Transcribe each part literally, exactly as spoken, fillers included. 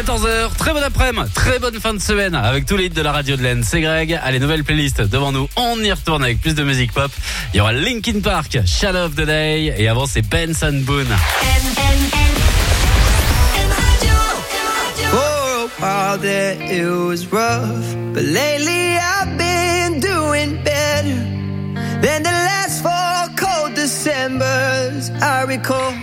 quatorze heures, très bon après-midi, très bonne fin de semaine avec tous les hits de la radio de l'Aisne. C'est Greg. Allez, nouvelle playlist devant nous. On y retourne avec plus de musique pop. Il y aura Linkin Park, Shadow of the Day, et avant c'est Benson Boone. For a while there it was rough, but lately I've been doing better than the last four cold Decembers I recall.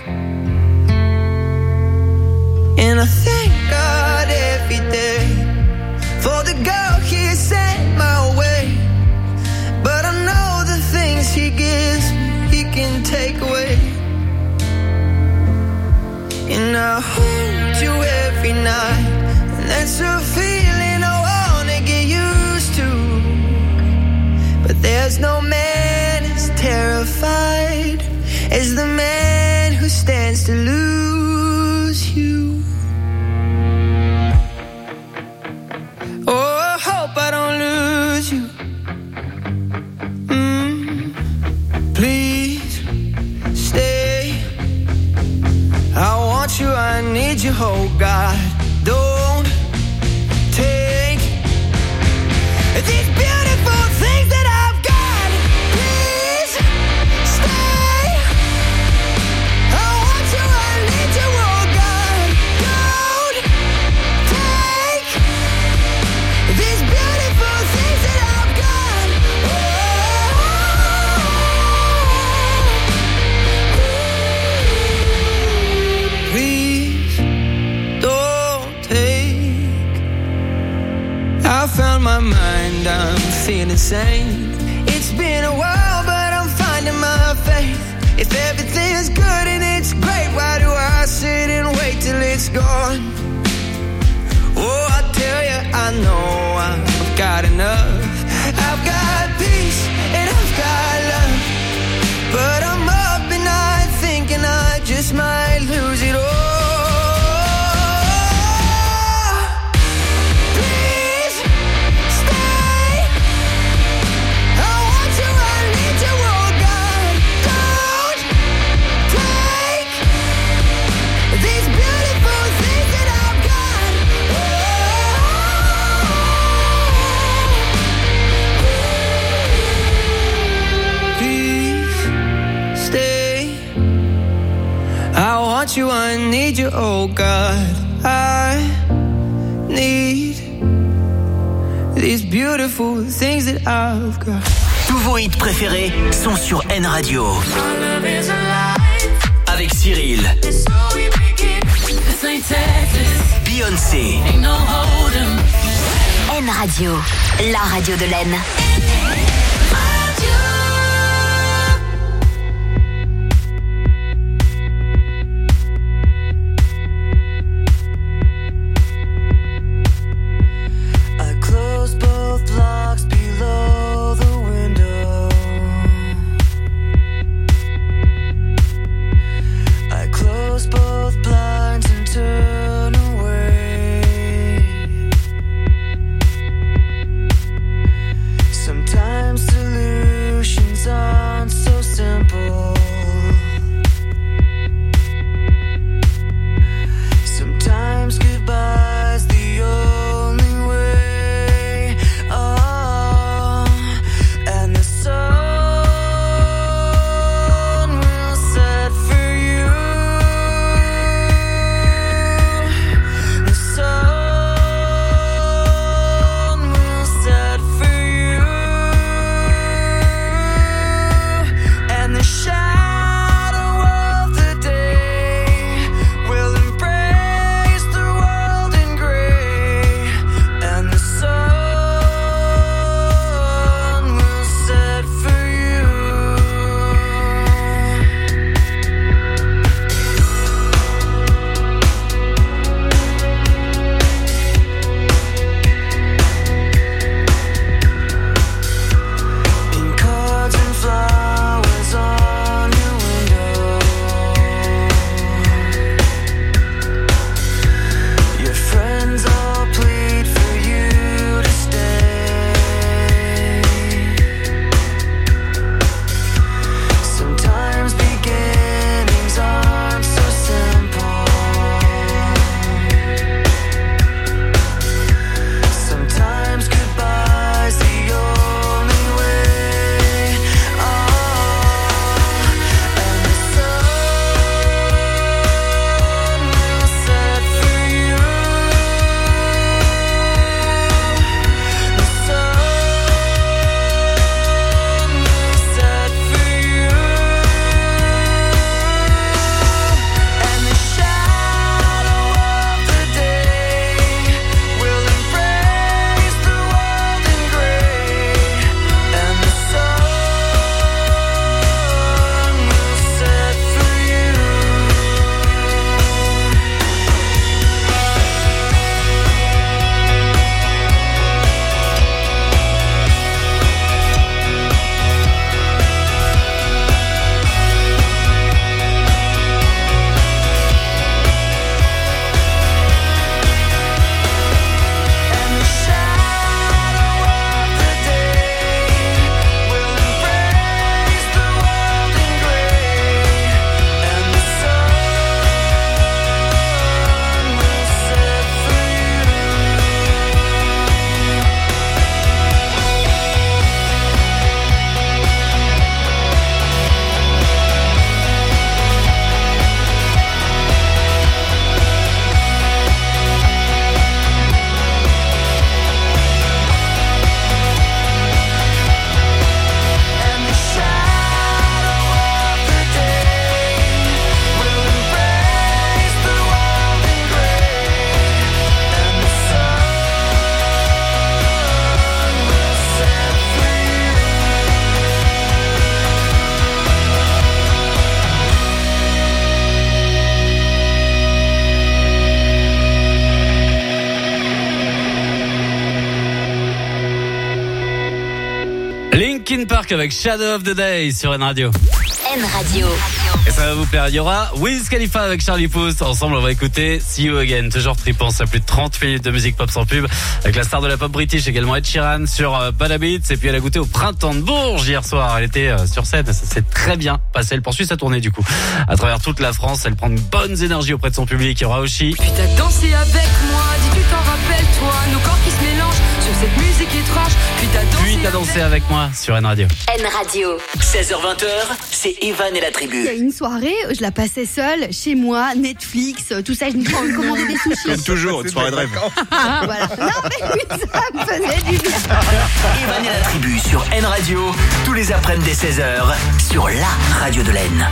And I thank God every day for the girl He sent my way. But I know the things He gives me, He can take away. And I hold you every night, and that's a feeling I wanna get used to. But there's no man as terrified as the man who stands to lose you. Oh, I hope I don't lose you. Mm, please stay. I want you, I need you, oh God. Don't take these beautiful things that I've got. Please stay. I want you, I need you, oh God. Don't take these beautiful things that I've got. Oh, please don't take. I found my mind, I'm feeling sane. It's been a while, but I'm finding my faith. If everything's good and it's great, why do I sit and wait till it's gone? Oh, I tell you, I know I've got enough. I've got peace and I've got love, but I'm up and night thinking I just might lose it all. Please stay. I want you, I need you, oh God. Don't take these beautiful things that I've got. Please stay. I want you, I need you, oh God. I need these beautiful things that I've got. Tous vos hits préférés sont sur N Radio. Avec Cyril, Beyoncé. N Radio, la radio de l'Aisne. I closed both locks below the window. I closed both blinds and turned away. Sometimes Linkin Park avec Shadow of the Day sur N Radio. N Radio. Et ça va vous plaire, il y aura Wiz Khalifa avec Charlie Puth. Ensemble, on va écouter See You Again. Toujours tripant, ça plus de trente minutes de musique pop sans pub. Avec la star de la pop british, également Ed Sheeran sur euh, Bad Habits. Et puis elle a goûté au Printemps de Bourges hier soir. Elle était euh, sur scène, ça s'est très bien passé. Elle poursuit sa tournée du coup. À travers toute la France, elle prend de bonnes énergies auprès de son public. Il y aura aussi... Puis t'as dansé avec moi, dis tu t'en rappelles toi, nos corps qui se mélangent sur cette musique étrange. Puis t'as dansé, Puis t'as dansé avec... avec moi sur N Radio. N Radio. seize heures vingt, c'est Evan et la tribu. Il y a une soirée, je la passais seule, chez moi, Netflix, tout ça, je me suis commandé des sushis. Comme toujours, une soirée de rêve. Ah, voilà. Non, mais oui, ça me faisait du bien. Evan et la tribu sur N Radio, tous les après-midi dès seize heures, sur la radio de l'Aisne.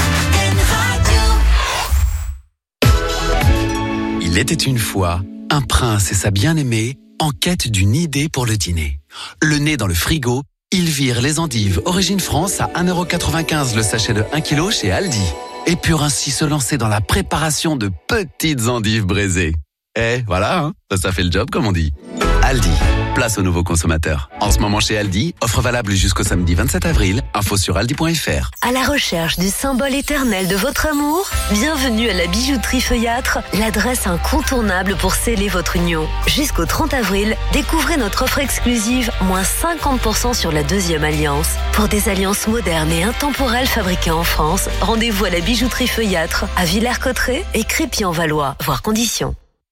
Il était une fois un prince et sa bien-aimée en quête d'une idée pour le dîner. Le nez dans le frigo, ils virent les endives Origine France à un euro quatre-vingt-quinze le sachet de un kilo chez Aldi. Et purent ainsi se lancer dans la préparation de petites endives braisées. Eh, voilà, hein, ça fait le job comme on dit. Aldi, place aux nouveaux consommateurs. En ce moment chez Aldi, offre valable jusqu'au samedi vingt-sept avril. Info sur aldi point f r. À la recherche du symbole éternel de votre amour, bienvenue à la bijouterie Feuillâtre, l'adresse incontournable pour sceller votre union. Jusqu'au trente avril, découvrez notre offre exclusive, moins cinquante pour cent sur la deuxième alliance. Pour des alliances modernes et intemporelles fabriquées en France, rendez-vous à la bijouterie Feuillâtre, à Villers-Cotterêts et Crépy-en-Valois, voire conditions.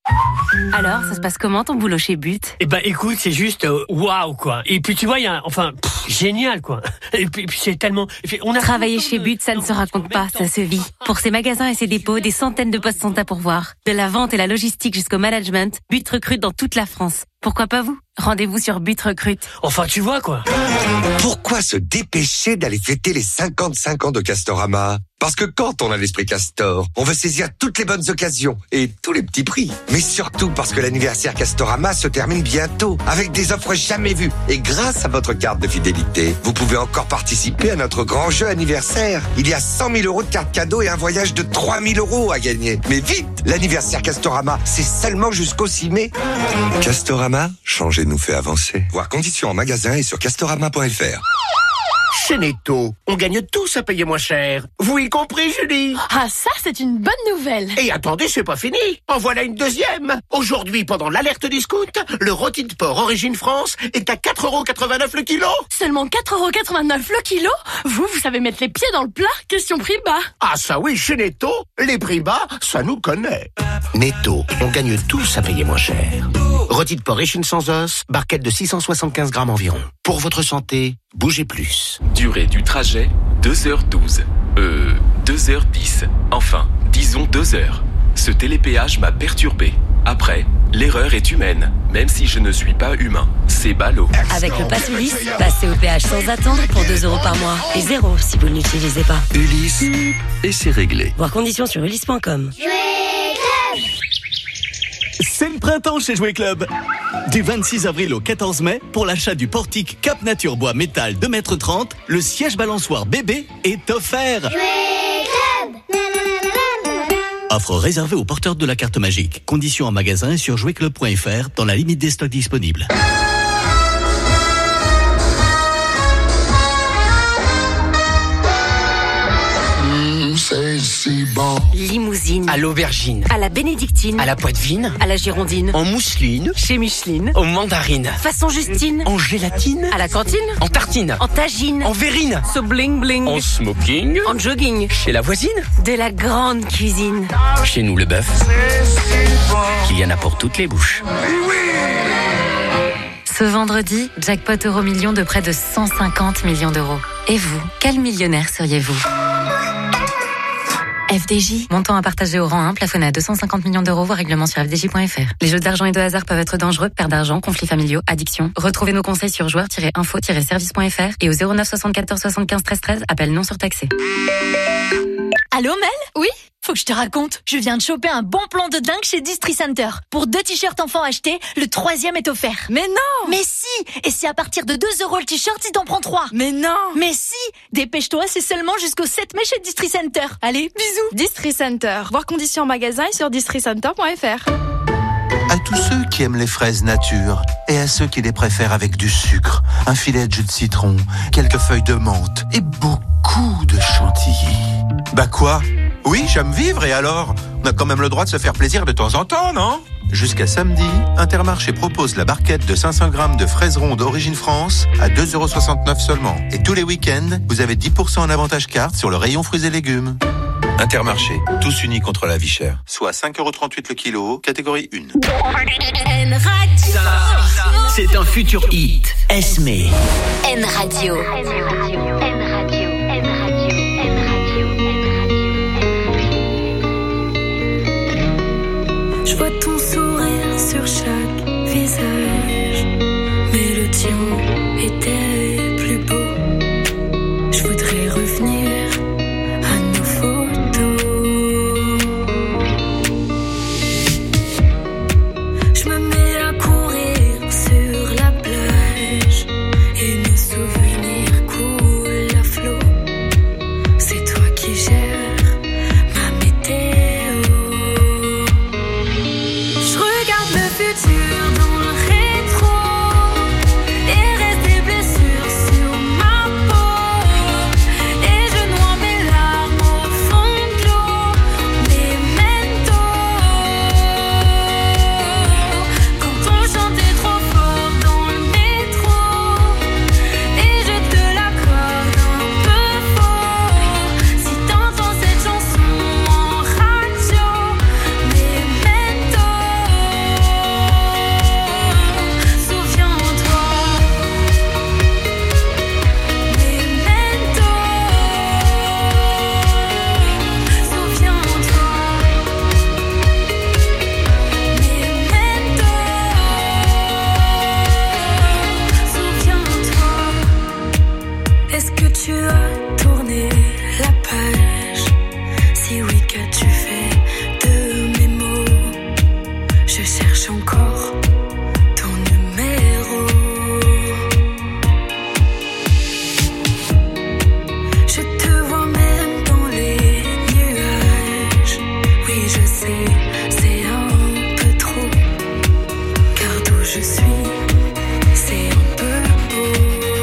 Alors, ça se passe comment ton boulot chez But? Eh ben, écoute, c'est juste euh, waouh quoi. Et puis tu vois, il y a, enfin, pff, génial quoi. Et puis, puis c'est tellement. Puis on a Travailler chez But, ça ne se raconte pas, ça se vit. Pour ses magasins et ses dépôts, des centaines de postes sont à pourvoir. De la vente et la logistique jusqu'au management, But recrute dans toute la France. Pourquoi pas vous? Rendez-vous sur But Recrute. Enfin, tu vois quoi. Pourquoi se dépêcher d'aller fêter les cinquante-cinq ans de Castorama? Parce que quand on a l'esprit Castor, on veut saisir toutes les bonnes occasions et tous les petits prix. Mais surtout parce que l'anniversaire Castorama se termine bientôt avec des offres jamais vues. Et grâce à votre carte de fidélité, vous pouvez encore participer à notre grand jeu anniversaire. Il y a cent mille euros de cartes cadeaux et un voyage de trois mille euros à gagner. Mais vite, l'anniversaire Castorama, c'est seulement jusqu'au six mai. Castorama, changer nous fait avancer. Voir conditions en magasin et sur castorama point f r. Chez Netto, on gagne tous à payer moins cher. Vous y compris, Julie? Ah, ça, c'est une bonne nouvelle. Et attendez, c'est pas fini. En voilà une deuxième. Aujourd'hui, pendant l'alerte discount, le rôti de porc Origine France est à quatre euros quatre-vingt-neuf le kilo. Seulement quatre euros quatre-vingt-neuf le kilo? Vous, vous savez mettre les pieds dans le plat? Question prix bas. Ah ça oui, chez Netto, les prix bas, ça nous connaît. Netto, on gagne tous à payer moins cher. Rôti de porc échine sans os, barquette de six cent soixante-quinze grammes environ. Pour votre santé, bougez plus. Durée du trajet, deux heures douze. Euh, deux heures dix. Enfin, disons deux heures. Ce télépéage m'a perturbé. Après, l'erreur est humaine, même si je ne suis pas humain. C'est ballot. Avec le pass Ulysse, passez au péage sans attendre pour deux euros par mois. Et zéro si vous ne l'utilisez pas. Ulysse, et c'est réglé. Voir conditions sur ulysse point com. C'est le printemps chez Jouet Club. Du vingt-six avril au quatorze mai, pour l'achat du portique Cap Nature Bois Métal deux mètres trente, le siège balançoire bébé est offert. Jouet Club. Offre réservée aux porteurs de la carte magique. Conditions en magasin et sur jouet club point f r dans la limite des stocks disponibles. C'est si bon. Limousine. À l'aubergine. À la bénédictine. À la poitevine. À la girondine. En mousseline. Chez Micheline. Aux mandarines. Façon Justine. En gélatine. À la cantine. En tartine. En tagine. En verrine. So bling bling. En smoking. En jogging. Chez la voisine. De la grande cuisine. Chez nous le bœuf. Il y en a pour toutes les bouches. Ce vendredi, jackpot euro million de près de cent cinquante millions d'euros. Et vous, quel millionnaire seriez-vous ? F D J, montant à partager au rang un, plafonné à deux cent cinquante millions d'euros, voire règlement sur f d j point f r. Les jeux d'argent et de hasard peuvent être dangereux, perte d'argent, conflits familiaux, addiction. Retrouvez nos conseils sur joueurs tiret info tiret service point f r et au zéro neuf soixante-quatorze soixante-quinze treize treize, appel non surtaxé. Allô Mel? Oui? Faut que je te raconte, je viens de choper un bon plan de dingue chez Distri Center. Pour deux t-shirts enfants achetés, le troisième est offert. Mais non! Mais si! Et c'est à partir de deux euros le t-shirt si t'en prends trois. Mais non! Mais si! Dépêche-toi, c'est seulement jusqu'au sept mai chez Distri Center. Allez, bisous! Distri Center, voir conditions en magasin et sur distri center point f r. Un tous ceux qui aiment les fraises nature et à ceux qui les préfèrent avec du sucre, un filet de jus de citron, quelques feuilles de menthe et beaucoup de chantilly. Bah quoi? Oui, j'aime vivre et alors? On a quand même le droit de se faire plaisir de temps en temps, non? Jusqu'à samedi, Intermarché propose la barquette de cinq cents grammes de fraises rondes Origine France à deux euros soixante-neuf seulement. Et tous les week-ends, vous avez dix pour cent en avantage carte sur le rayon fruits et légumes. Intermarché, tous unis contre la vie chère. Soit cinq euros trente-huit le kilo, catégorie un. Ça, c'est un futur hit. Esme. N Radio. Je vois ton sourire sur chaque visage, mais le tien était plus beau. Je voudrais revenir à nos photos. Je me mets à courir sur la plage et nos souvenirs coulent à flot. C'est toi qui gères ma météo. Je regarde le futur dans le rétro et reste des blessures sur ma peau. Et je noie mes larmes au fond de l'eau. Memento. Quand on chantait trop fort dans le métro et je te l'accorde un peu fort. Si t'entends cette chanson en radio, Memento. Souviens-toi, Memento. Souviens-toi, Memento. Souviens-toi. Est-ce que tu as tourné la page? Si oui, qu'as-tu fait de mes mots? Je cherche encore ton numéro. Je te vois même dans les nuages. Oui, je sais, c'est un peu trop. Car d'où je suis, c'est un peu beau.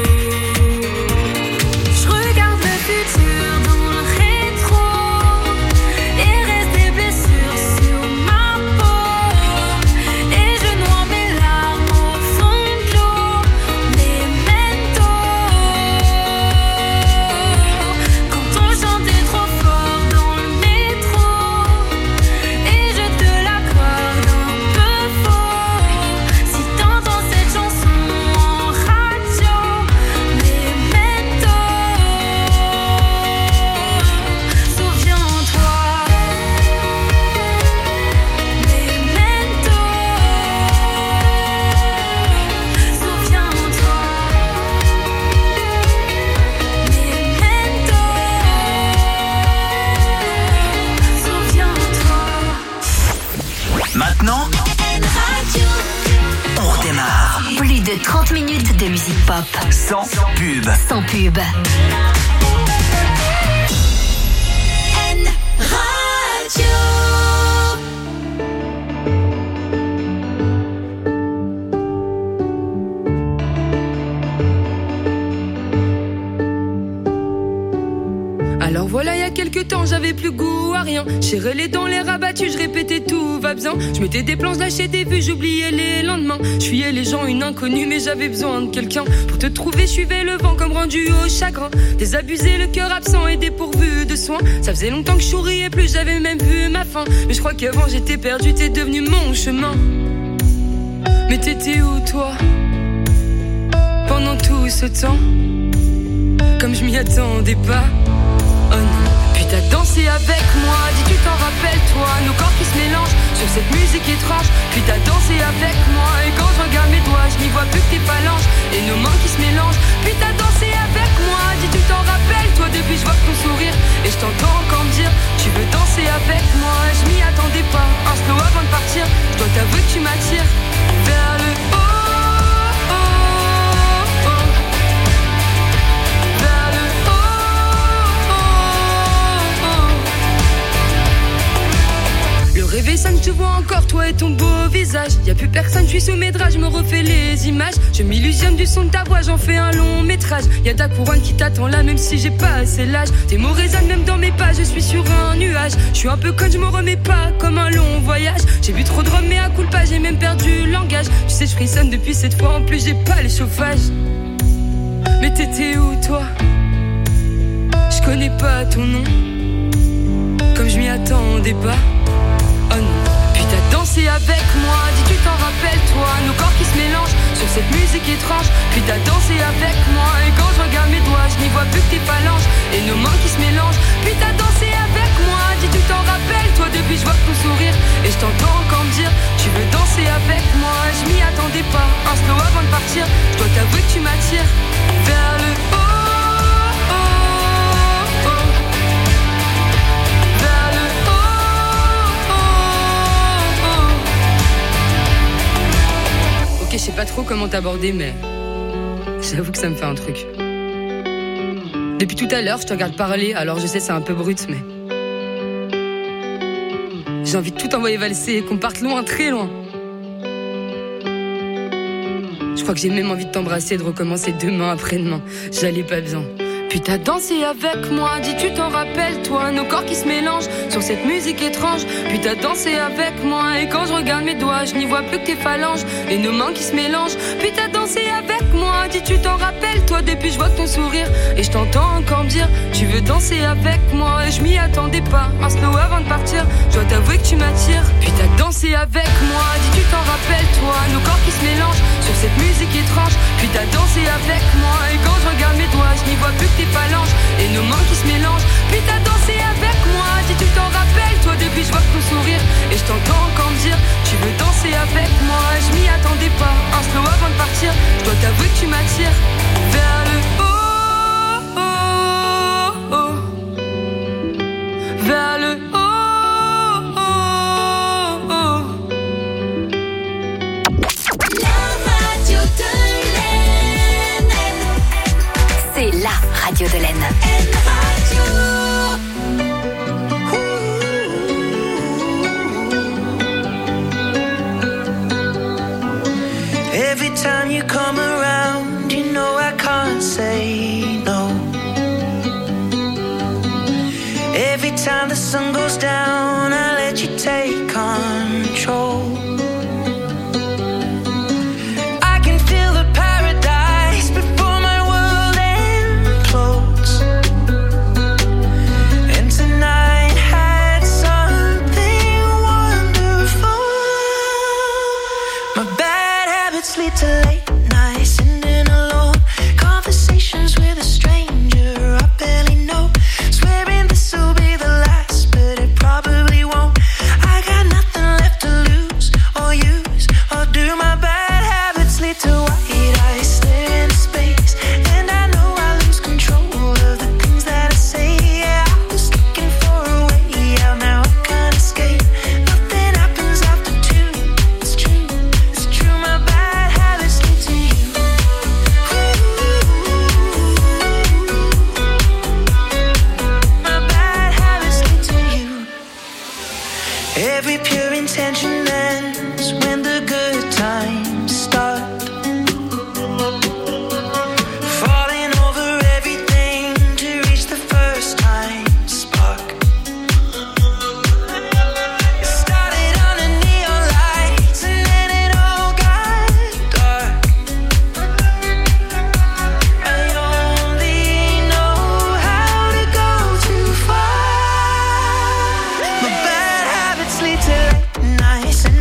Je regarde le futur dans le rétro et reste des blessures sur ma peau. Et je noie mes larmes au fond de l'eau. Memento. Quand on chantait trop fort dans le métro et je te l'accorde un peu fort. Si t'entends cette chanson en radio, Memento. Souviens-toi, Memento. Souviens-toi, Memento. Souviens-toi. Maintenant, on redémarre. Plus de trente minutes de musique pop. Sans pub. Sans pub. N Radio. Alors voilà, il y a quelques temps, j'avais plus goût à rien. Serré les dents, les rabattus, je répétais tout va bien. Je mettais des plans, je lâchais des vues, j'oubliais les lendemains. Je fuyais les gens, une inconnue, mais j'avais besoin de quelqu'un. Pour te trouver, je suivais le vent comme rendu au chagrin. Désabusé, le cœur absent et dépourvu de soins. Ça faisait longtemps que je souriais plus, j'avais même vu ma fin. Mais je crois qu'avant j'étais perdu, t'es devenu mon chemin. Mais t'étais où toi? Pendant tout ce temps, comme je m'y attendais pas. Oh non. Puis t'as dansé avec moi, dis tu t'en rappelles toi. Nos corps qui se mélangent sur cette musique étrange. Puis t'as dansé avec moi et quand je regarde mes doigts, je n'y vois plus que tes phalanges et nos mains qui se mélangent. Puis t'as dansé avec moi, dis tu t'en rappelles toi. Depuis je vois ton sourire et je t'entends encore me dire tu veux danser avec moi. Je m'y attendais pas, un slow avant de partir. Je dois t'avouer que tu m'attires vers le haut. Rêver ça ne je vois encore toi et ton beau visage. Y'a plus personne, je suis sous mes draps, je me refais les images. Je m'illusionne du son de ta voix, j'en fais un long métrage. Y'a ta couronne qui t'attend là, même si j'ai pas assez l'âge. Tes mots résonnent même dans mes pas, je suis sur un nuage. Je suis un peu conne, je me remets pas comme un long voyage. J'ai bu trop de rhum mais à coup de pas, j'ai même perdu le langage. Tu sais, je frissonne depuis cette fois, en plus j'ai pas les chauffages. Mais t'étais où toi? Je connais pas ton nom, comme je m'y attendais pas. Oh non. Puis t'as dansé avec moi, dis tu t'en rappelles toi. Nos corps qui se mélangent sur cette musique étrange. Puis t'as dansé avec moi, et quand je regarde mes doigts, je n'y vois plus que tes phalanges et nos mains qui se mélangent. Puis t'as dansé avec moi, dis tu t'en rappelles toi. Depuis je vois ton sourire et je t'entends encore me dire tu veux danser avec moi. Je m'y attendais pas, un slow avant de partir. Je dois t'avouer que tu m'attires vers le haut. Je sais pas trop comment t'aborder, mais j'avoue que ça me fait un truc. Depuis tout à l'heure, je te regarde parler, alors je sais c'est un peu brut, mais j'ai envie de tout envoyer valser et qu'on parte loin, très loin. Je crois que j'ai même envie de t'embrasser et de recommencer demain après-demain. J'allais pas bien. Puis t'as dansé avec moi, dis tu t'en rappelles toi. Nos corps qui se mélangent sur cette musique étrange. Puis t'as dansé avec moi, et quand je regarde mes doigts, je n'y vois plus que tes phalanges et nos mains qui se mélangent. Puis t'as dansé avec moi, dis tu t'en rappelles toi. Depuis je vois ton sourire et je t'entends encore me dire tu veux danser avec moi. Et je m'y attendais pas, un slow avant de partir. Je dois t'avouer que tu m'attires. Puis t'as dansé avec moi, dis tu t'en rappelles toi. Nos corps qui se mélangent sur cette musique étrange. Puis t'as dansé avec moi, et quand je regarde mes doigts, je n'y vois plus que tes phalanges et nos mains qui se mélangent. Puis t'as dansé avec moi, dis tu t'en rappelles toi. Depuis je vois ton sourire et je t'entends encore me dire tu veux danser avec moi. Je m'y attendais pas, un slow avant de partir. Je dois t'avouer que tu m'attires vers le haut, oh, oh. Vers le haut, oh, oh. La radio de l'N. C'est la radio de l'N. Every time you come around, you know I can't say no. Every time the sun goes down, I let you take control. I can feel the paradise before my world implodes. And tonight had something wonderful. My bad habits lead to late nights, sitting alone. Conversations with a stranger I barely know. Swearing this will be the last, but it probably won't. I got nothing left to lose or use or do. My bad habits lead to white eyes staring into space, and I know I lose control of the things that I say. Yeah, I was looking for a way out, now I can't escape. Nothing happens after two. It's true, it's true. My bad habits lead to you. My bad habits lead to you. Every pure intention ends when the good times start. Falling over everything to reach the first time spark. It started on a neon lights and then it all got dark. I only know how to go too far. My bad habits lead to late nights,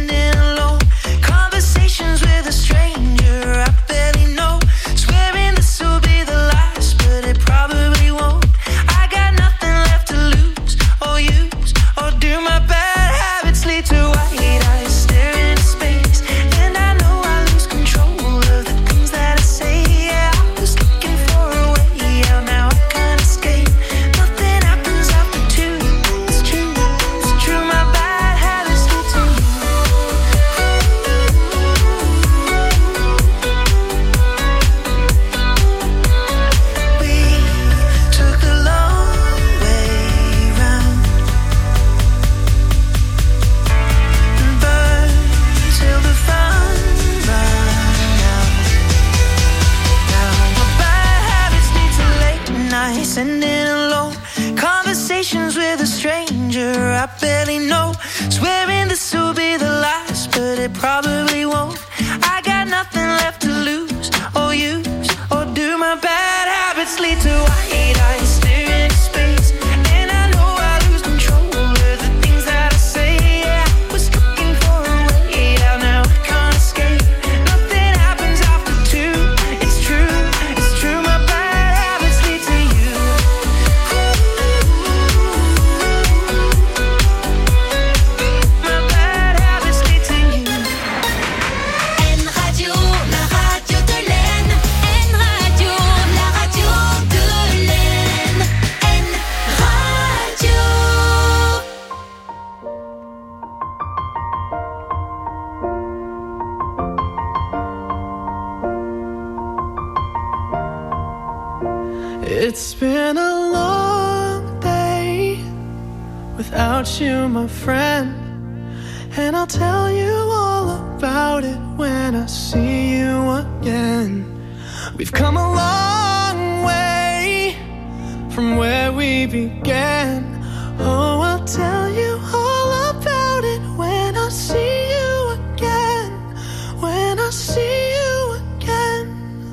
conversations with a stranger I barely know. Swearing this will be the last, but it probably won't. I got nothing left to lose or use, or do my bad habits lead to white eyes staring into space? And I know I lose control of the things that I say. Yeah, I was looking for a way out, now I can't escape. Nothing happens after two. It's true, it's true. My bad habits lead to you. My bad habits lead to you. N Radio, la radio de l'Aisne. N Radio, la radio de l'Aisne. N Radio. It's been a long day without you, my friend. And I'll tell you all about it when I see you again. We've come a long way from where we began. Oh, I'll tell you all about it when I see you again. When I see you again.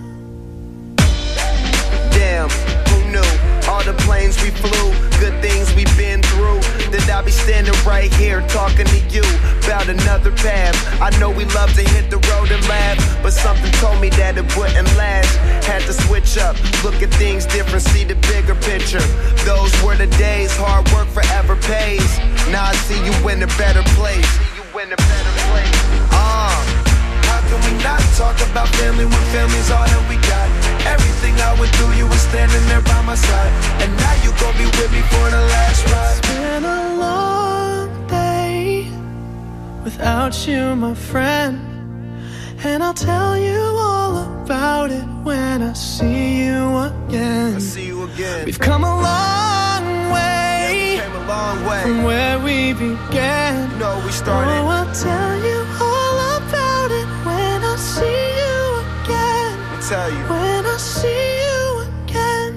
Damn, who knew? All the planes we flew, good things we've been through. That I'll be standing right here talking to you about another path. I know we love to hit the road and laugh, but something told me that it wouldn't last. Had to switch up, look at things different, see the bigger picture. Those were the days, hard work forever pays. Now I see you in a better place. See you in a better place. Ah. How can we not talk about family when family's all that we got? Everything I went through, you were standing there by my side. And now you gon' be with me for the last ride. It's been a long day without you, my friend. And I'll tell you all about it when I see you again. I see you again. We've come a long way, yeah, we came a long way from where we began. You know we started. Oh, I'll tell you all about it when I see you again. Let me tell you. When I see you again.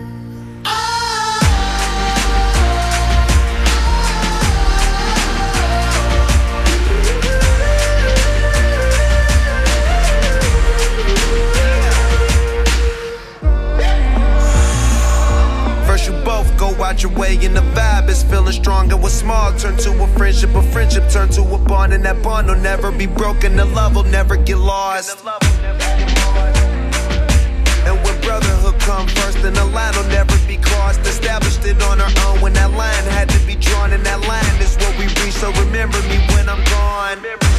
First you both go out your way and the vibe is feeling strong. And what's small turn to a friendship, a friendship turn to a bond. And that bond will never be broken, the love will never get lost. And when brotherhood come first, then the line will never be crossed. Established it on our own when that line had to be drawn. And that line is what we reach, so remember me when I'm gone.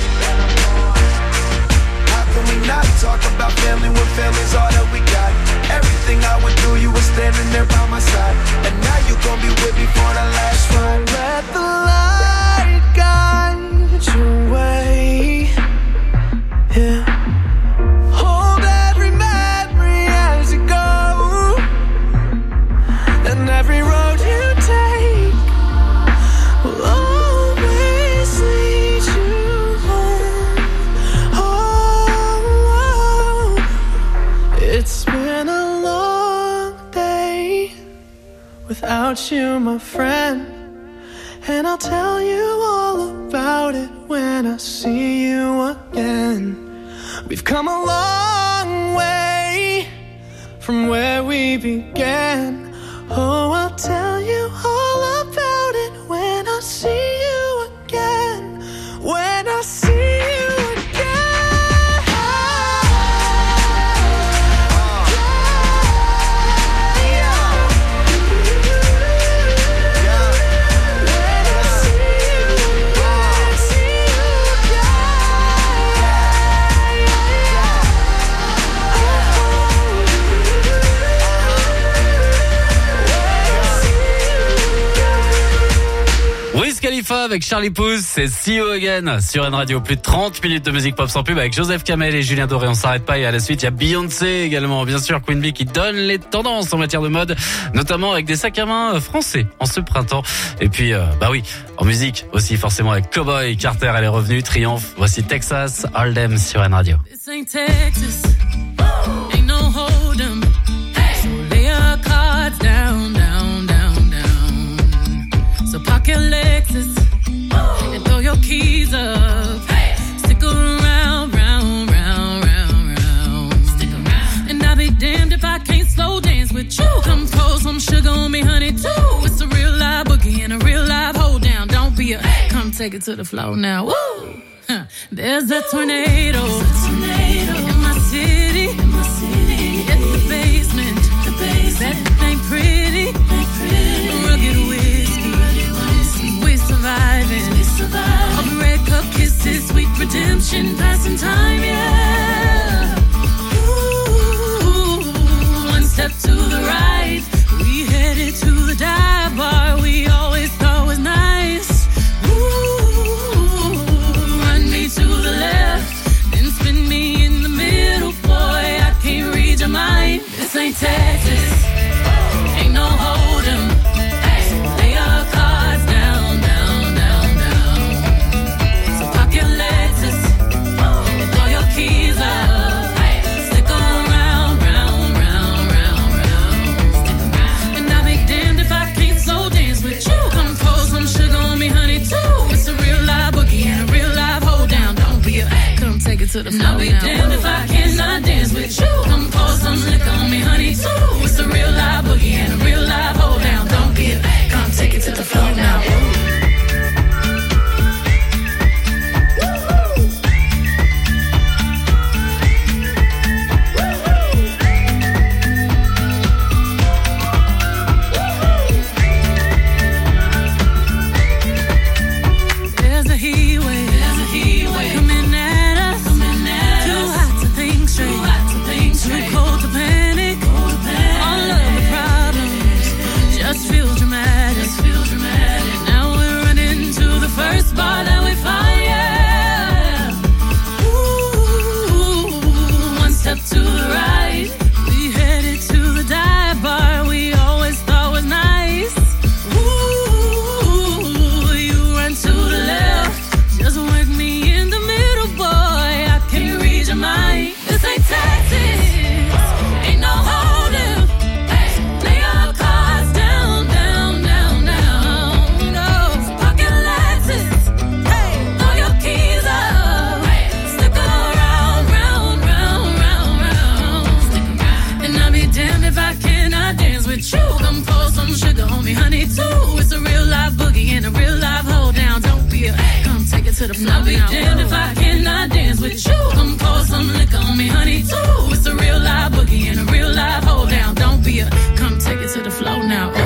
How can we not talk about family when family's all that we got? Everything I went through, you were standing there by my side. And now you gon' be with me for the last ride. Let the light guide your way. Yeah. Hold every memory as you go, and every road you take will always lead you home. Oh, it's been a long day without you, my friend. And I'll tell you all about it when I see you again. We've come a long way from where we began. Oh, I'll tell you all about it when I see you again. When I see you again. Khalifa avec Charlie Puth, c'est See You Again sur N Radio. Plus de trente minutes de musique pop sans pub avec Joseph Kamel et Julien Doré. On s'arrête pas, et à la suite il y a Beyoncé également, bien sûr, Queen Bee qui donne les tendances en matière de mode, notamment avec des sacs à main français en ce printemps. Et puis euh, bah oui, en musique aussi forcément avec Cowboy Carter, elle est revenue, triomphe. Voici Texas Hold'em sur N Radio. This ain't Texas, ain't no Hold'em, so lay your cards down, down, down, down. park your Lexus and throw your keys up. Stick around, round, round, round, round. Stick around. And I'll be damned if I can't slow dance with you. Come pour some sugar on me, honey, too. It's a real live boogie and a real live hold down. Don't be a, come take it to the floor now. Woo! Huh. There's a tornado, There's a tornado in my city. In my city. At the basement, the basement. That ain't pretty. Ain't pretty. Rugged whiskey, whiskey. We surviving. We surviving. All the red cup kisses, sweet redemption, passing time, yeah. Ooh, one step to the right, we headed to the dive bar we always thought was nice. Ooh, run me to the left, then spin me in the middle, boy, I can't read your mind. This ain't Texas, ain't no hold'em. Lay your cards down, down, down, down. So pop your Lexus and throw your keys up. Stick around, round, round, round, round. And I'll be damned if I can't slow dance with you. Come pour some sugar on me, honey, too. It's a real live boogie and a real live hold down. Don't be a, come take it to the floor. I'll be damned if I cannot dance with you. Come pour some liquor on me, honey, too. It's a real live boogie and a real live hold down. Don't be a, come take it to the floor now. There's a heat wave, there's a heat wave coming at us, coming at Too us. hot to think straight, Too hot to think straight. Too cold to panic, cold to panic. All of the problems just feel dramatic, just feel dramatic. Now we're running to the first bar that we find, yeah. Ooh, one step to the right, we headed to the dive bar we always thought was nice. Ooh, you run to the left, just work me in the middle, boy, I can't read your mind. This ain't Texas, ain't no hold'em. Lay your cards down, down, down, down. No, pocket Lexus, throw your keys up. Stick around, round, round, round, round. And I'll be damned if I cannot dance with you. Come pour some sugar on me, honey, too. It's a real live boogie and a real live hold down. Don't be a, come take it to the floor. I'll be damned if I cannot dance with you. Come pour some liquor on me, honey, too. It's a real live boogie and a real live hold down. Don't be a, come take it to the floor now. Ooh.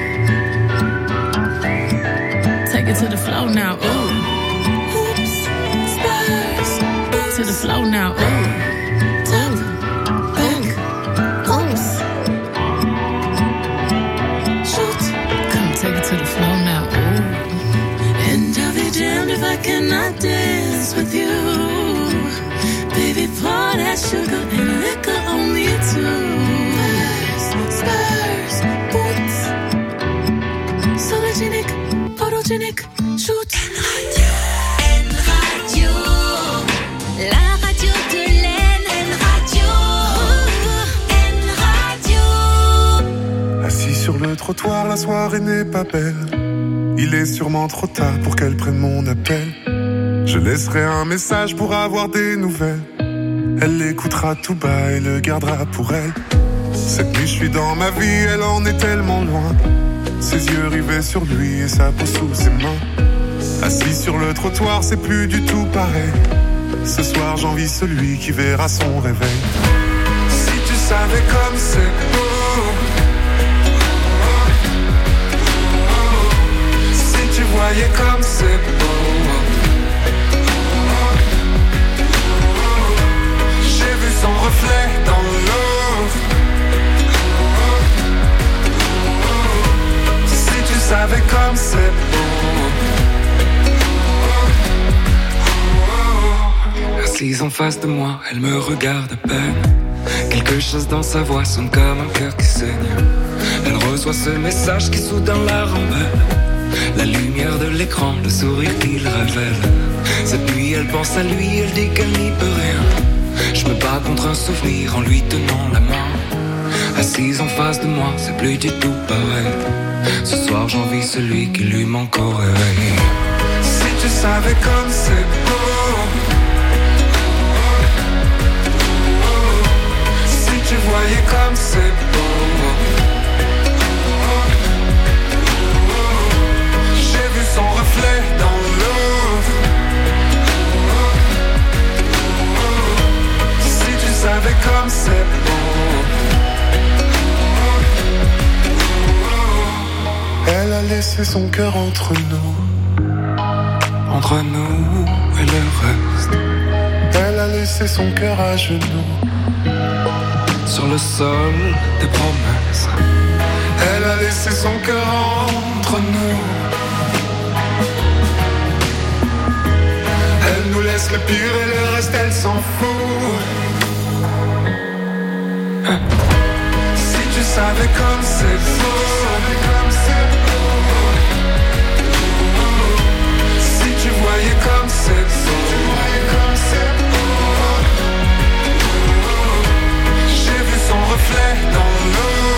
Take it to the floor now. Ooh. Oops, spurs. To the floor now. Ooh. Ooh. Back. Oops. Shoot. Come take it to the floor now. Ooh. And I'll be damned if I cannot dance with you. Baby, pour that sugar and liquor on me too. Spurs, boots, sologenic, photogenic, shoot. N Radio, la radio de l'N. N Radio, N Radio. Assis sur le trottoir, la soirée n'est pas belle. Il est sûrement trop tard pour qu'elle prenne mon appel. Je laisserai un message pour avoir des nouvelles. Elle l'écoutera tout bas et le gardera pour elle. Cette nuit je suis dans ma vie, elle en est tellement loin. Ses yeux rivés sur lui et sa peau sous ses mains. Assis sur le trottoir, c'est plus du tout pareil. Ce soir j'envie celui qui verra son réveil. Si tu savais comme c'est beau, si tu voyais comme c'est beau. Son reflet dans l'eau. Si tu savais comme c'est beau. Assise en face de moi, elle me regarde à peine. Quelque chose dans sa voix sonne comme un cœur qui saigne. Elle reçoit ce message qui soudain la rembelle. La lumière de l'écran, le sourire qu'il révèle. Cette nuit elle pense à lui, elle dit qu'elle n'y peut rien. Je me bats contre un souvenir en lui tenant la main. Assise en face de moi, c'est plus du tout pareil. Ce soir j'envie celui qui lui manque au réveil. Si tu savais comme c'est beau, si tu voyais comme c'est beau. J'ai vu son reflet dans l'eau. Si tu savais comme c'est beau. Elle a laissé son cœur entre nous, entre nous et le reste. Elle a laissé son cœur à genoux, sur le sol des promesses. Elle a laissé son cœur entre nous. Elle nous laisse le pire et le reste elle s'en fout. Si tu savais comme c'est beau, si tu voyais comme c'est beau, j'ai vu son reflet dans l'eau.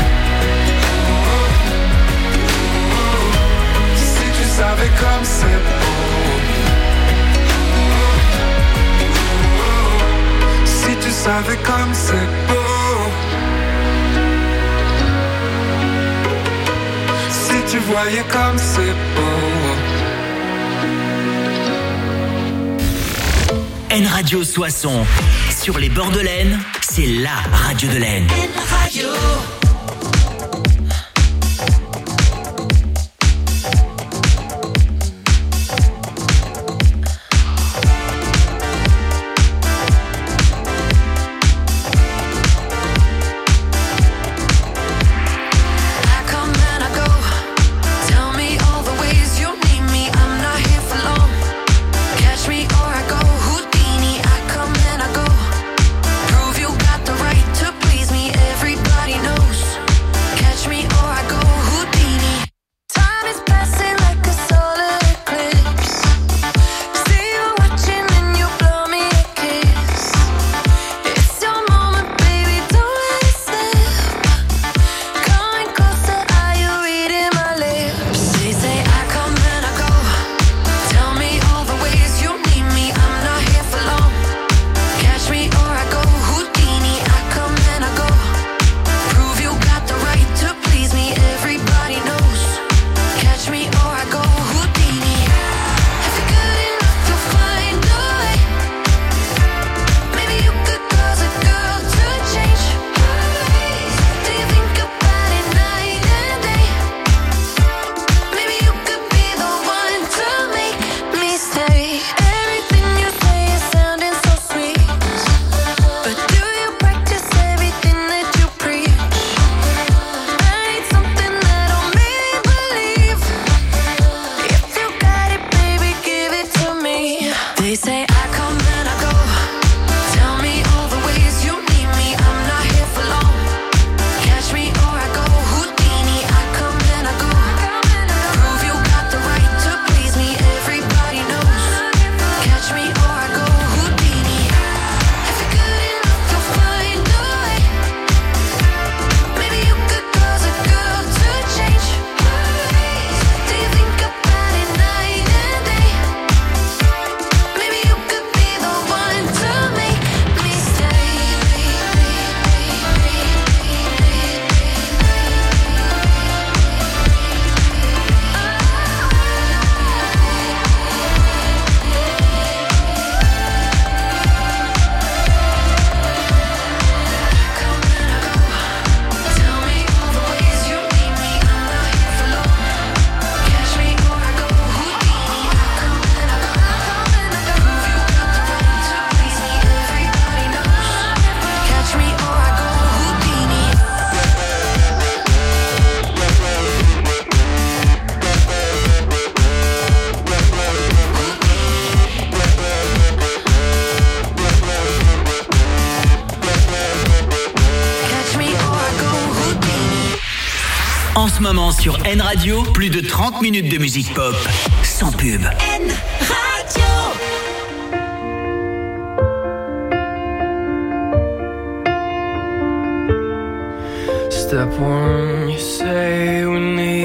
Si tu savais comme c'est beau, si tu savais comme c'est beau, si tu voyais comme c'est beau. N Radio Soissons, sur les bords de l'Aisne, c'est la radio de l'Aisne. N Radio. En ce moment sur N Radio, plus de trente minutes de musique pop, sans pub. N Radio. Step one, you say we need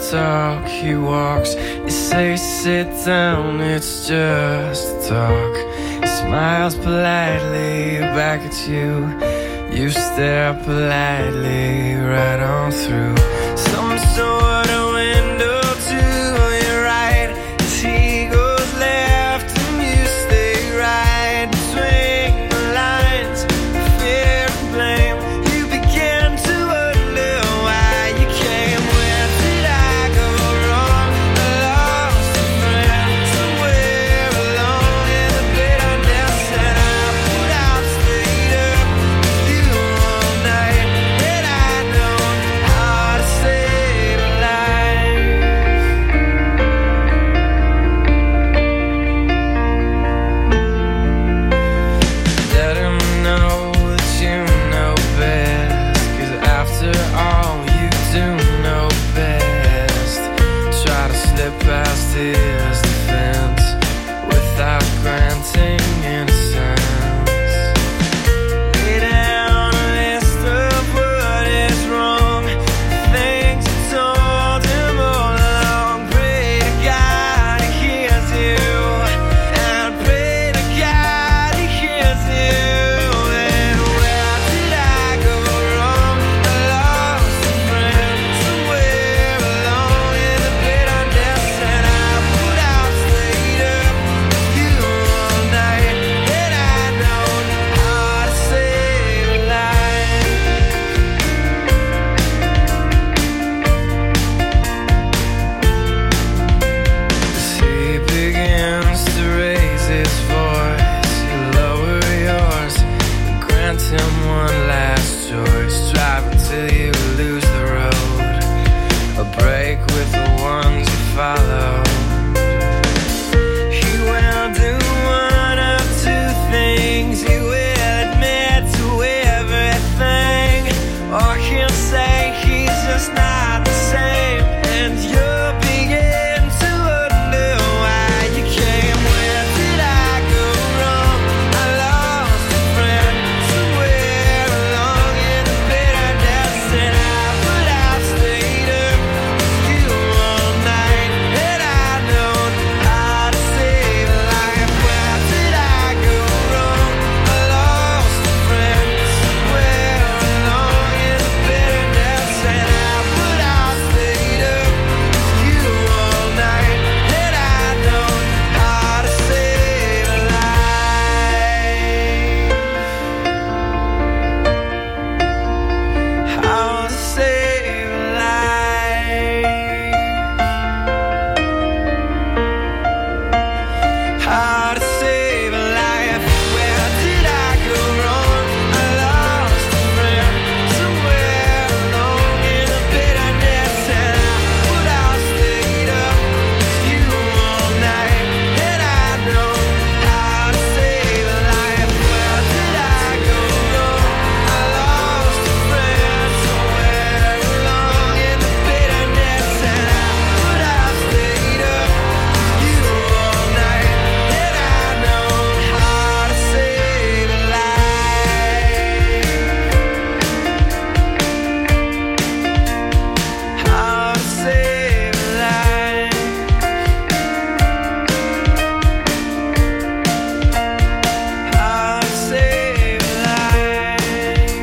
talk, he walks. You say sit down, it's just talk. He smiles politely back at you. You stare politely right on through some sort of window to your right. As he goes left and you stay right between the lines. Fear and blame. You begin to wonder why you came. Where did I go wrong? I lost a friend somewhere alone in the bitterness, and I put out, stayed up with you all night. And I know how to save a life. Let him know that you know best, 'cause after all you do know best. Try to slip past his defense without granting innocence. Lay down a list of what is wrong, things you told him all along. Pray to God he hears you, and pray to God he hears you. And where did I go wrong? I lost a friend somewhere alone in the bitterness, and I put out, stayed up with you all night. And I know how to save a life. As he begins to raise his voice, you lower yours and grant him one last choice. Drive until you lose the road, a break with the ones you follow. He will do one of two things. He will admit to everything, or he'll say he's just not the same. And you'll begin to wonder why you came. Where did I go wrong? I lost a friend somewhere along in the bitterness, and I put out, stayed up with you all night. And I know how to save a life. Where did I go wrong? I lost a friend somewhere along in the bitterness, and I put out, stayed up with you all night. And I know how to save a life. How to save a life. How to save a life. Where did I go wrong? I lost a friend somewhere along in the bitterness, and I put out, stayed up with you all night. And I know how to save a life. Where did I go wrong? I lost a friend somewhere along in the bitterness, and I put out, stayed up with you all night. And I know how to save a life. How to save a life. How to save a life.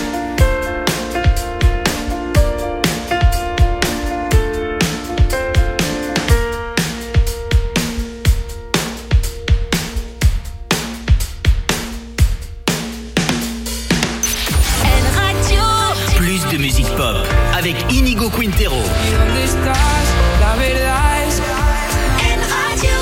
Plus de musique pop avec Inigo Quintero. ¿Y dónde estás? La verdad es En radio.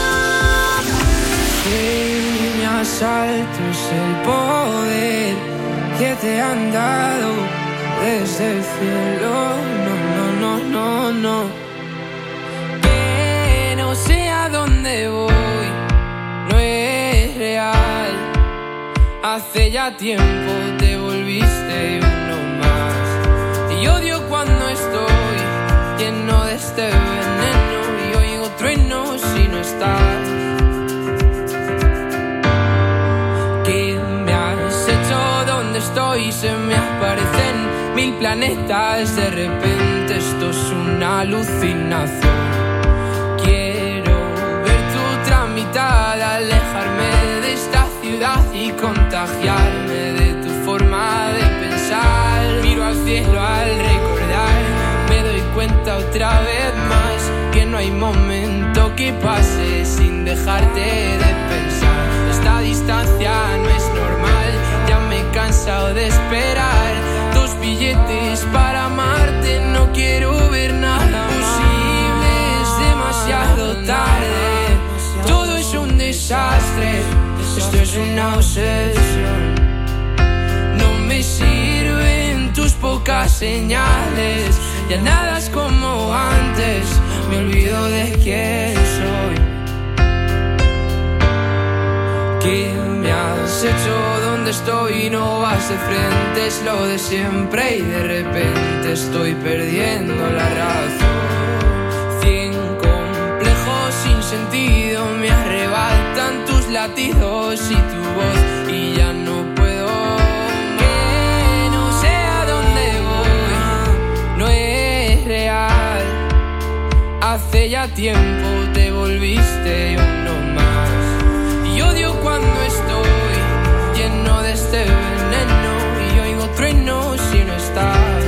que me asaltos el poder que te han dado desde el cielo. No, no, no, no, no. Que no sé a dónde voy, no es real. Hace ya tiempo te volviste uno más. Y odio cuando estoy lleno de este veneno y oigo truenos si no estás. ¿Qué me has hecho? ¿Dónde estoy? Se me aparecen mil planetas. De repente estoy esto es una alucinación. Quiero ver tu tramitada, alejarme de esta ciudad y contagiarme de tu forma de pensar. Miro al cielo al recordar, me doy cuenta otra vez más que no hay momento que pase sin dejarte de pensar. Esta distancia no es normal, ya me he cansado de esperar. Dos billetes para amarte, no quiero ver nada posible, es demasiado tarde. Todo es un desastre, esto es una obsesión. No me sirven tus pocas señales, ya nada es como antes, me olvido de quién soy. ¿Qué me has hecho? ¿Dónde estoy? No vas de frente, es lo de siempre y de repente estoy perdiendo la razón. Cien complejos sin sentido me arrebatan tus latidos y tu voz y ya no puedo. Que no sé a dónde voy, no es real. Hace ya tiempo te volviste uno más. Y odio cuando estoy lleno de este veneno y oigo truenos si no estás.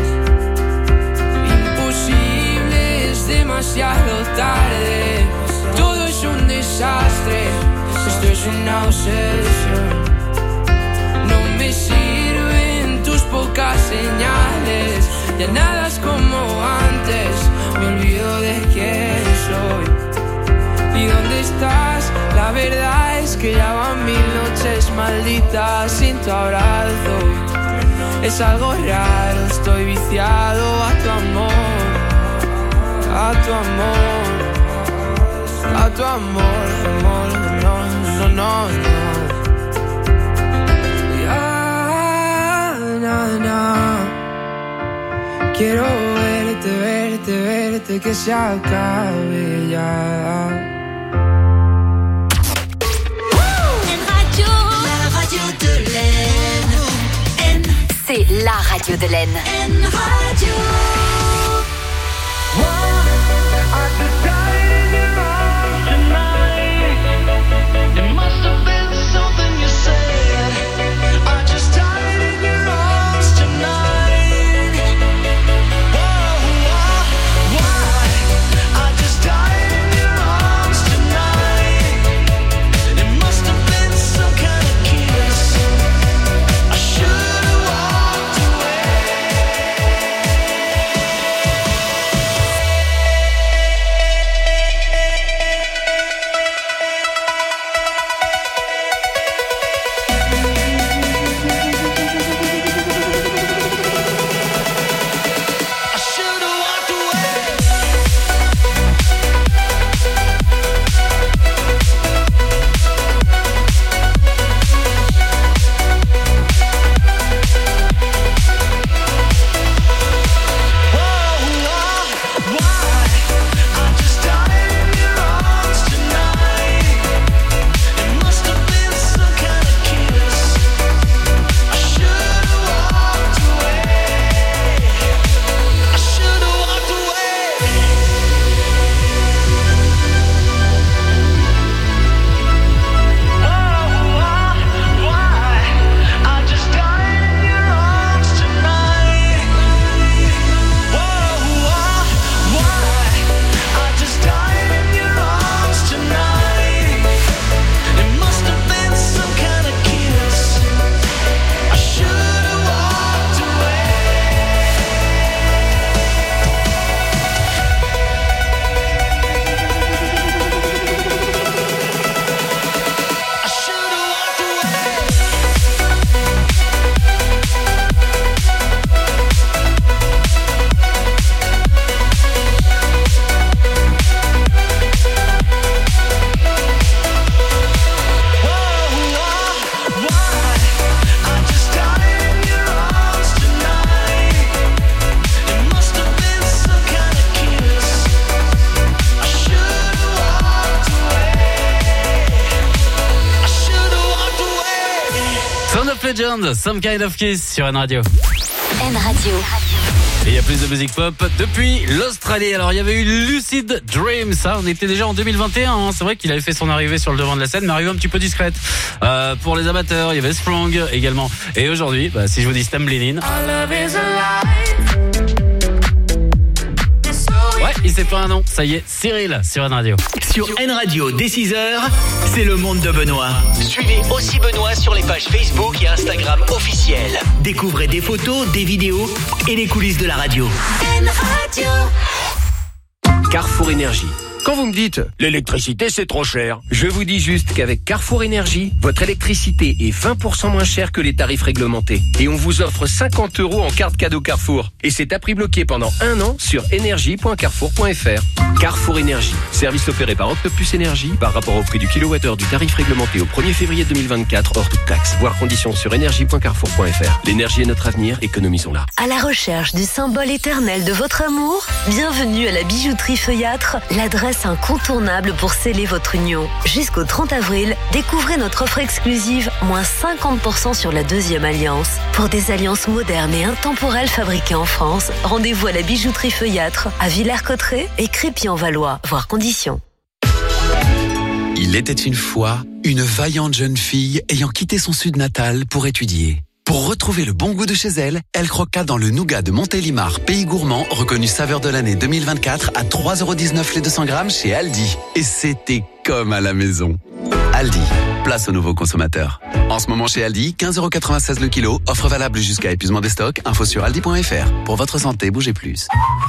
Imposible, es demasiado tarde. Todo es un desastre, esto es una obsesión. No me sirven tus pocas señales, ya nada es como antes, me olvido de quién soy. ¿Y dónde estás? La verdad es que ya van mil noches malditas sin tu abrazo. Es algo raro, estoy viciado a tu amor, a tu amor, a tu amor, amor, no, no, no, no. Ya, na, na. Quiero verte, verte, verte, que se acabe ya. C'est la radio de l'Aisne. N Radio. Legend, Some Kind of Kiss sur N Radio. N Radio. Et il y a plus de musique pop depuis l'Australie. Alors il y avait eu Lucid Dream, ça on était déjà en deux mille vingt et un, hein. C'est vrai qu'il avait fait son arrivée sur le devant de la scène, mais arrivée un petit peu discrète. Euh, pour les amateurs, il y avait Strong également. Et aujourd'hui, bah, si je vous dis Stamblin', ouais, il s'est fait un nom, ça y est, Cyril sur N Radio. Sur N Radio, dès six heures, c'est le monde de Benoît. Suivez aussi Benoît sur les pages Facebook et Instagram officielles. Découvrez des photos, des vidéos et les coulisses de la radio. N Radio. Carrefour Énergie. Quand vous me dites « l'électricité c'est trop cher », je vous dis juste qu'avec Carrefour Énergie, votre électricité est vingt pour cent moins chère que les tarifs réglementés. Et on vous offre cinquante euros en carte cadeau Carrefour. Et c'est à prix bloqué pendant un an sur énergie point carrefour point f r. Carrefour Énergie, service opéré par Octopus Énergie par rapport au prix du kilowattheure du tarif réglementé au premier février deux mille vingt-quatre hors toute taxe. Voir conditions sur énergie point carrefour point f r. L'énergie est notre avenir, économisons-la. À la recherche du symbole éternel de votre amour, bienvenue à la bijouterie Feuillâtre, l'adresse incontournable pour sceller votre union. Jusqu'au trente avril, découvrez notre offre exclusive, moins cinquante pour cent sur la deuxième alliance. Pour des alliances modernes et intemporelles fabriquées en France, rendez-vous à la bijouterie Feuillâtre, à Villers-Cotterêts et Crépy-en-Valois, voire conditions. Il était une fois une vaillante jeune fille ayant quitté son sud natal pour étudier. Pour retrouver le bon goût de chez elle, elle croqua dans le nougat de Montélimar, pays gourmand, reconnu saveur de l'année deux mille vingt-quatre à trois euros dix-neuf les deux cents grammes chez Aldi. Et c'était comme à la maison. Aldi, place aux nouveaux consommateurs. En ce moment chez Aldi, quinze euros quatre-vingt-seize le kilo, offre valable jusqu'à épuisement des stocks, info sur aldi point f r. Pour votre santé, bougez plus.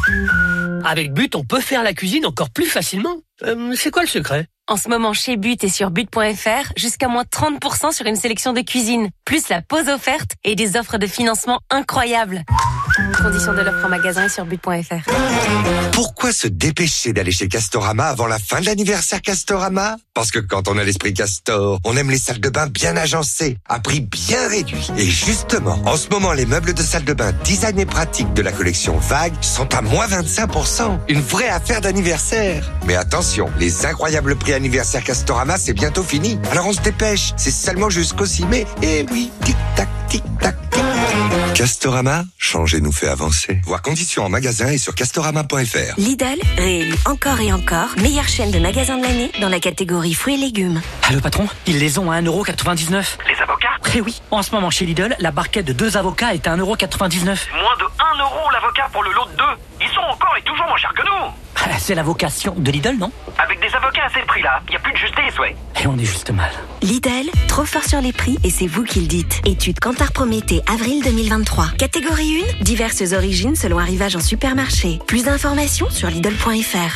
Avec But, on peut faire la cuisine encore plus facilement. Euh, c'est quoi le secret ? En ce moment, chez But et sur but point f r, jusqu'à moins trente pour cent sur une sélection de cuisine, plus la pause offerte et des offres de financement incroyables. Conditions de l'offre en magasin et sur but point f r. Pourquoi se dépêcher d'aller chez Castorama avant la fin de l'anniversaire Castorama? Parce que quand on a l'esprit Castor, on aime les salles de bain bien agencées, à prix bien réduit. Et justement, en ce moment, les meubles de salle de bain design et pratique de la collection Vague sont à moins vingt-cinq pour cent. Une vraie affaire d'anniversaire. Mais attention, les incroyables prix anniversaire Castorama, c'est bientôt fini. Alors on se dépêche, c'est seulement jusqu'au six mai. Et oui, tic-tac, tic-tac, tic. Castorama, changer nous fait avancer. Voir conditions en magasin et sur castorama point f r. Lidl, réélu encore et encore, meilleure chaîne de magasins de l'année dans la catégorie fruits et légumes. Ah, le patron, ils les ont à un euro quatre-vingt-dix-neuf. Les avocats ? Eh oui, en ce moment chez Lidl, la barquette de deux avocats est à un euro quatre-vingt-dix-neuf. Moins de un euro l'avocat pour le lot de deux. Ils sont encore et toujours moins chers que nous. C'est la vocation de Lidl, non ? Avec des avocats à ces prix-là, il n'y a plus de justice, ouais. Et on est juste mal. Lidl, trop fort sur les prix et c'est vous qui le dites. Étude Kantar Prométhée, avril deux mille vingt-trois. Catégorie un, diverses origines selon arrivage en supermarché. Plus d'informations sur lidl point f r.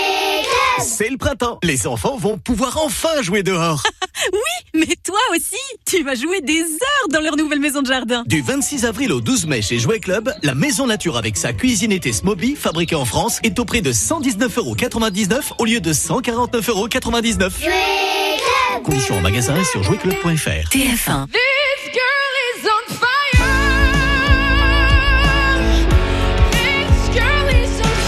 C'est le printemps. Les enfants vont pouvoir enfin jouer dehors. Oui, mais toi aussi, tu vas jouer des heures dans leur nouvelle maison de jardin. Du vingt-six avril au douze mai chez Jouet Club, la Maison Nature avec sa cuisine été Smoby, fabriquée en France, est au prix de cent dix-neuf euros quatre-vingt-dix-neuf au lieu de cent quarante-neuf euros quatre-vingt-dix-neuf. Conditions en magasin et sur jouet club point f r. T F un. This girl is on fire. This girl is on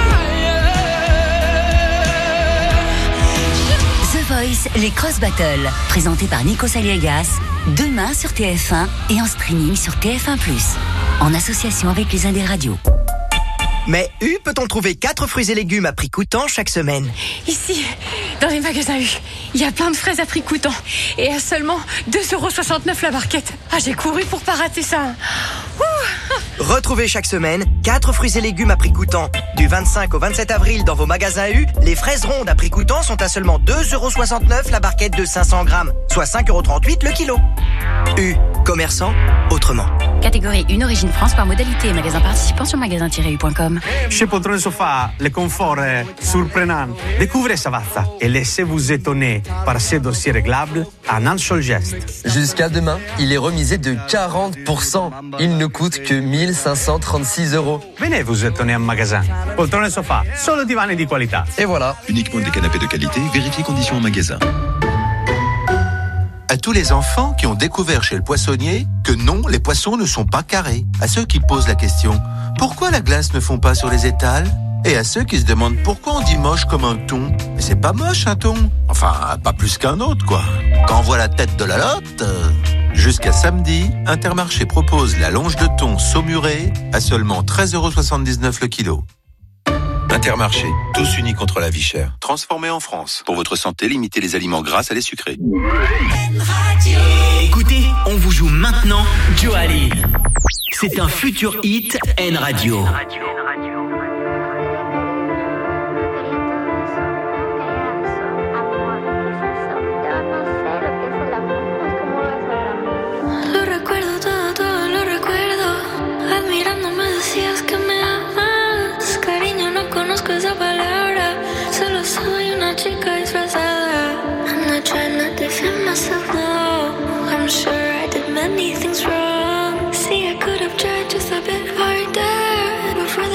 fire. The Voice, les Cross Battles, présentés par Nico Saliegas, demain sur T F un et en streaming sur T F un plus, en association avec les Indes radios. Mais U peut-on trouver quatre fruits et légumes à prix coûtant chaque semaine? Ici, dans les magasins U, il y a plein de fraises à prix coûtant. Et à seulement deux euros soixante-neuf la barquette. Ah, j'ai couru pour pas rater ça. Ouh. Retrouvez chaque semaine quatre fruits et légumes à prix coûtant. Du vingt-cinq au vingt-sept avril dans vos magasins U, les fraises rondes à prix coûtant sont à seulement deux euros soixante-neuf la barquette de cinq cents grammes, soit cinq euros trente-huit le kilo. U, commerçant autrement. Catégorie un, origine France par modalité. Magasin participant sur magasin tiret u point com. Chez Poltrone Sofa, le confort est surprenant. Découvrez Savazza et laissez-vous étonner par ces dossiers réglables en un seul geste. Jusqu'à demain, il est remisé de quarante pour cent. Il ne coûte que mille cinq cent trente-six euros. Venez vous étonner en magasin. Poltrone Sofa, solo divani di qualità. Et voilà. Uniquement des canapés de qualité, vérifiez conditions en magasin. À tous les enfants qui ont découvert chez le poissonnier que non, les poissons ne sont pas carrés. À ceux qui posent la question, pourquoi la glace ne fond pas sur les étals? Et à ceux qui se demandent pourquoi on dit moche comme un thon. Mais c'est pas moche un thon. Enfin, pas plus qu'un autre, quoi. Quand on voit la tête de la lotte... Euh... Jusqu'à samedi, Intermarché propose la longe de thon saumurée à seulement treize euros soixante-dix-neuf le kilo. Intermarché, tous unis contre la vie chère. Transformé en France. Pour votre santé, limitez les aliments gras à les sucrés. Écoutez, on vous joue maintenant Joaline. C'est un futur hit N Radio. Lo recuerdo todo, todo lo recuerdo. Admirándome decías que me amas. Cariño, no conozco esa palabra. Solo soy una chica disfrazada. I'm not trying to defend myself, no. I'm sure I did many things wrong. See, I could have tried just a bit harder. Before the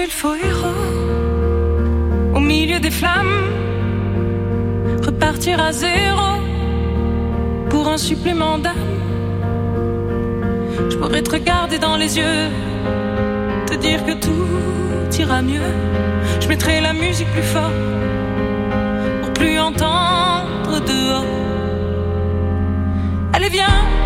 jouer le faux héros au milieu des flammes, repartir à zéro pour un supplément d'âme. Je pourrais te regarder dans les yeux, te dire que tout ira mieux. Je mettrai la musique plus fort pour plus entendre dehors. Allez viens,